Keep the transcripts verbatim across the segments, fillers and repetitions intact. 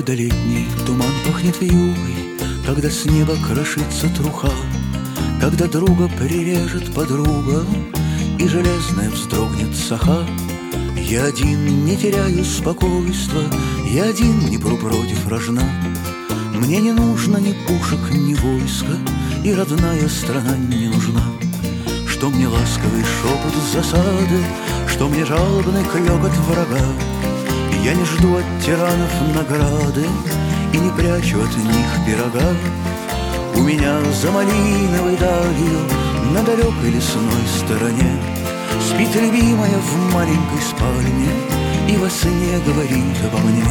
Когда летний туман пахнет вьюгой, когда с неба крошится труха, когда друга прирежет подруга и железная вздрогнет саха, я один не теряю спокойства, я один не пру против рожна. Мне не нужно ни пушек, ни войска, и родная страна не нужна. Что мне ласковый шепот засады, что мне жалобный клёкот врага. Я не жду от тиранов награды и не прячу от них пирога. У меня за малиновой далью на далекой лесной стороне спит любимая в маленькой спальне и во сне говорит обо мне.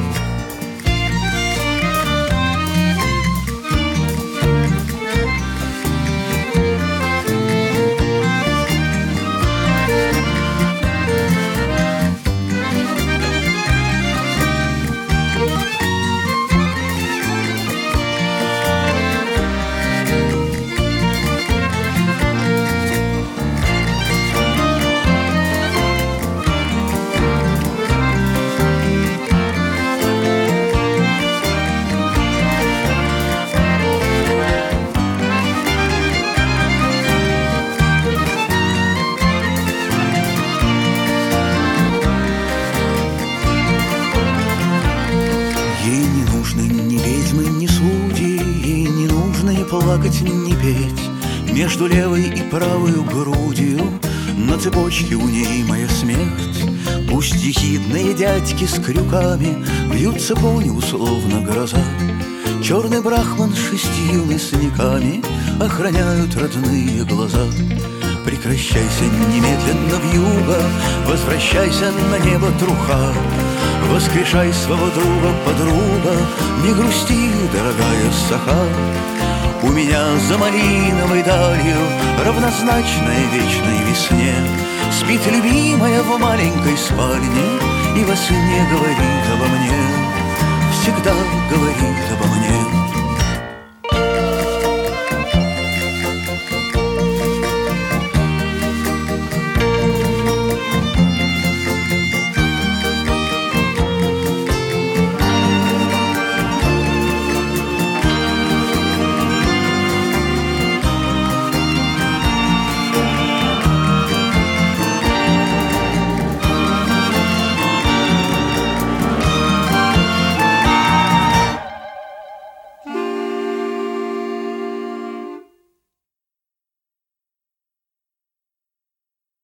Плакать, не петь между левой и правой грудью, на цепочке у ней моя смерть. Пусть ехидные дядьки с крюками бьются по ней условно гроза. Черный брахман с шестью мясниками охраняют родные глаза. Прекращайся немедленно вьюга, возвращайся на небо труха. Воскрешай своего друга, подруга, не грусти, дорогая саха. У меня за малиновой далью, равнозначной вечной весне, спит любимая в маленькой спальне и во сне говорит обо мне, всегда говорит обо мне.